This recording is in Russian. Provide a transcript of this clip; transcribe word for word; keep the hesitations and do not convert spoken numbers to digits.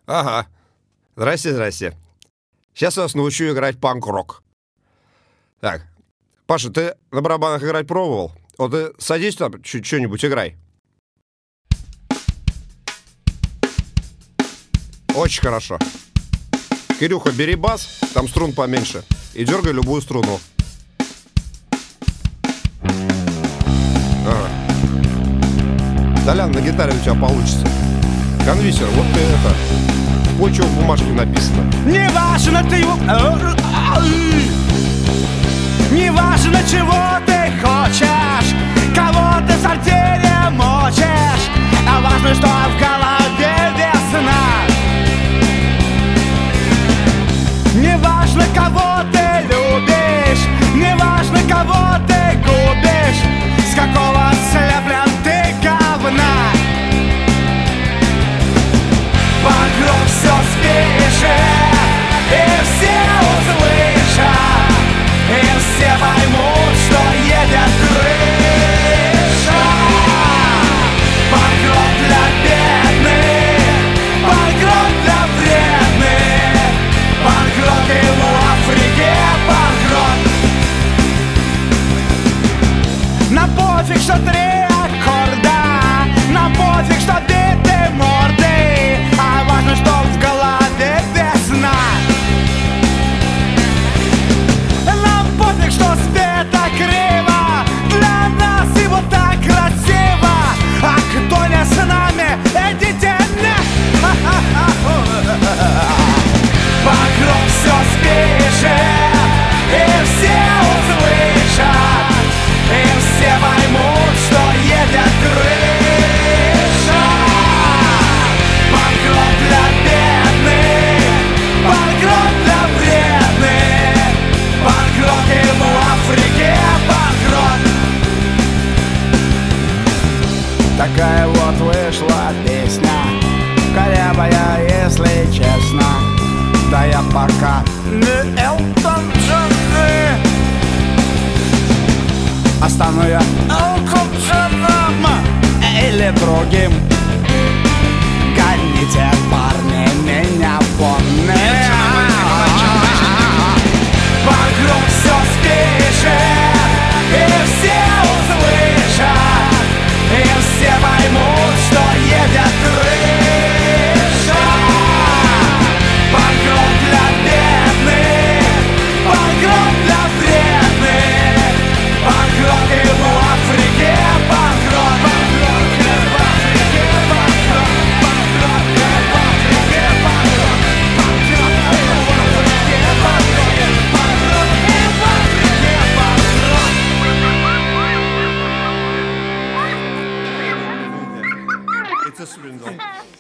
Ага. Здрасте, здрасте. Сейчас я вас научу играть панк-рок. Так, Паша, ты на барабанах играть пробовал? Вот ты садись там, чуть что-нибудь играй. Очень хорошо. Кирюха, бери бас, там струн поменьше, и дергай любую струну. Ага. Толян, на гитаре у тебя получится. Конвисер, вот ты это... Вот что в бумажке написано. Не важно ты... Не важно, чего ты хочешь, кого ты с артелем мочишь, а важно, что в голове весна. Не важно, кого ты любишь, не важно, кого ты губишь, с какого слеплен ты говна. Вокруг все спешит, и все услышат, и все поймут, что едет крыша. Банкрот для бедных, банкрот для вредных, банкрот и в Африке банкрот. На пофиг, что три аккорда, на пофиг, что биты морды, а важно, что в голове весна. Нам пофиг, что света криво, для нас его так красиво, а кто не с нами, идите на. Вокруг все спешит, и все услышат, и все поймут, что едет крыша. Банкрот для бедных, банкрот для вредных, банкрот и в Африке банкрот. Такая вот вышла песня, корявая, если честно. Да я пока не Элтон Джон, а стану я Элтон Джоном или другим. Гоните, парни, меня вон. Вокруг все спешит, и все услышат, и все поймут, что едет крыша. Банкрот для бедных, банкрот для вредных, банкрот и в Африке банкрот. Банкрот и в Африке банкрот. Банкрот и в Африке банкрот. Банкрот и в Африке банкрот. Банкрот и в Африке банкрот. It's a swindle.